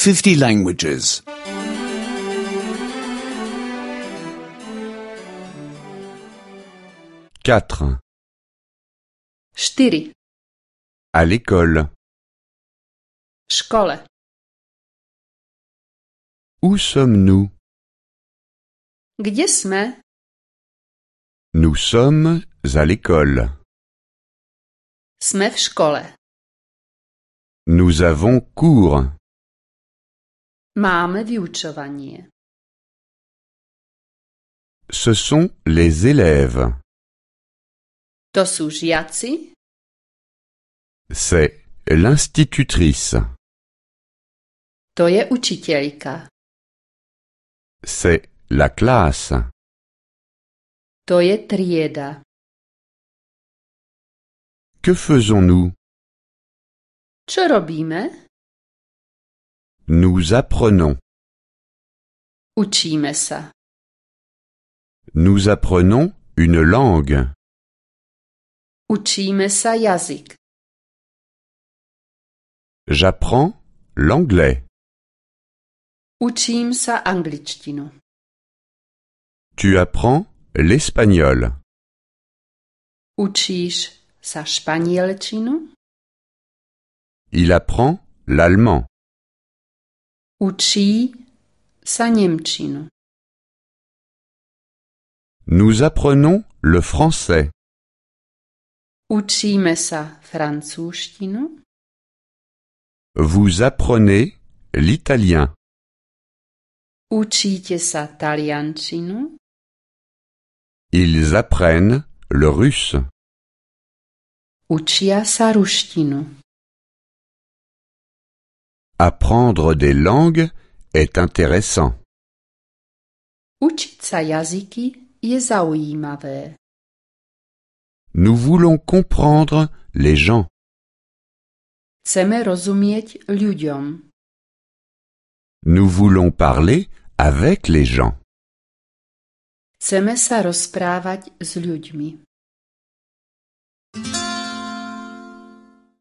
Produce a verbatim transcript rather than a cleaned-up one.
fifty languages. quatre. Čtyři. À l'école. Škole. Où sommes-nous? Kde jsme? Nous sommes à l'école. Jsme v škole. Nous avons cours. Máme vyučování. Ce sont les élèves. To jsou žiaci. C'est l'institutrice. To je učitelka. C'est la classe. To je trieda. Que faisons-nous? Čo robíme? Nous apprenons. Učíme sa. Nous apprenons une langue. Učíme sa jazyk. J'apprends l'anglais. Učím sa angličtinu. Tu apprends l'espagnol. Učíš sa španielčinu? Il apprend l'allemand. Učí sa nemčinu. Nous apprenons le français. Učíme sa francúzštinu? Vous apprenez l'italien. Učíte sa taliančinu? Ils apprennent le russe. Učia sa ruštinu. Apprendre des langues est intéressant. Učiť sa jazyky je zaujímavé. Nous voulons comprendre les gens. Chceme rozumieť ľuďom. Nous voulons parler avec les gens. Chceme sa rozprávať s ľuďmi.